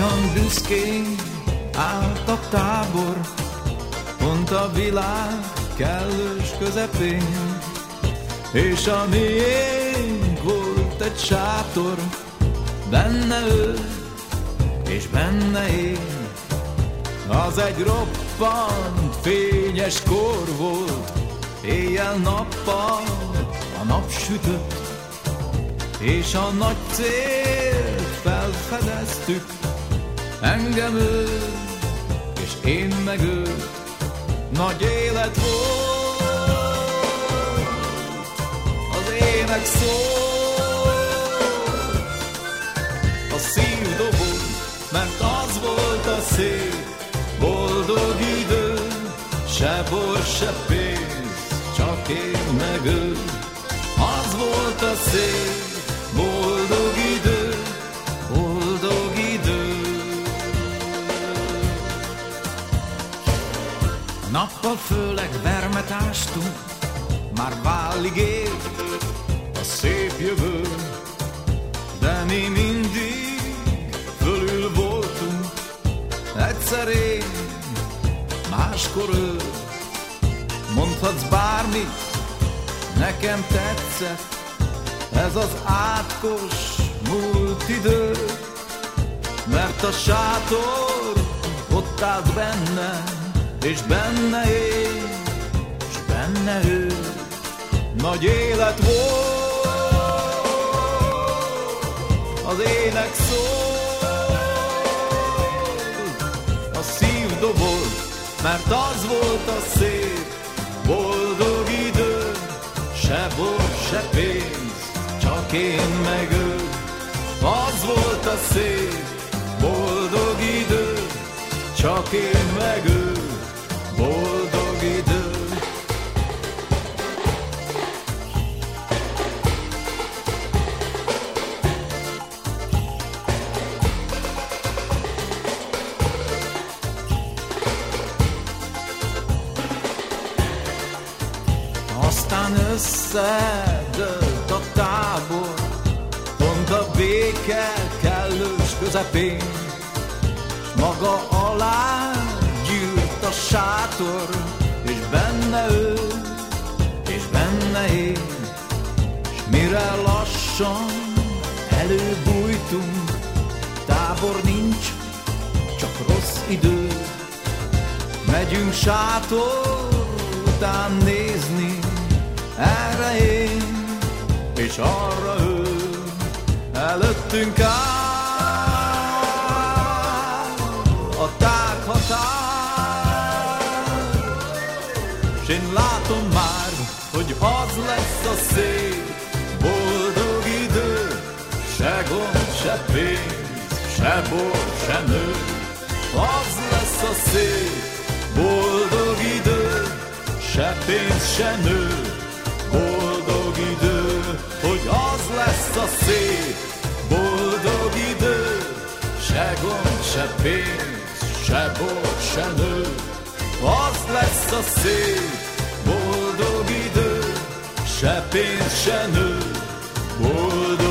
Olyan büszkén állt a tábor, pont a világ kellős közepén, és a miénk volt egy sátor, benne ő és benne én. Az egy roppant fényes kor volt, éjjel-nappal a nap sütött, és a nagy célt felfedeztük, engem ő és én meg ő. Nagy élet volt az ének szó, a szív doboz, mert az volt a szép boldog idő, se bor, se pénz, csak én meg ő. Az volt a szép boldog idő, boldog idő. Nappal főleg vermet ástunk, már válig él a szép jövő, de mi mindig fölül voltunk, egyszer én, máskor ő. Mondhatsz bármit, nekem tetszett ez az átkos múlt idő, mert a sátor ott állt benne, és benne én, és benne ő. Nagy élet volt az ének szó, a szív doboz, mert az volt a szép boldog idő, se bor, se pénz, csak én meg ő. Az volt a szép boldog idő, csak én meg ő, boldog idő. Aztán összedőlt a tábor, pont a béke kellős közepén, s maga alá gyűrt a sátor, és benne ő, és benne én. S mire lassan előbújtunk, tábor nincs, csak rossz idő. Megyünk sátor után nézni, erre én, és arra ő. Előttünk áll a tág határ, s én látom már, hogy az lesz a szép boldog idő, se gond, se pénz, se bor, se nő. Az lesz a szép boldog idő, se pénz, se nő, boldog idő, hogy az lesz a szép boldog idő, se gond, se pénz, se bor, se nő. Az lesz a szép boldog idő, se pénz, se nő, boldog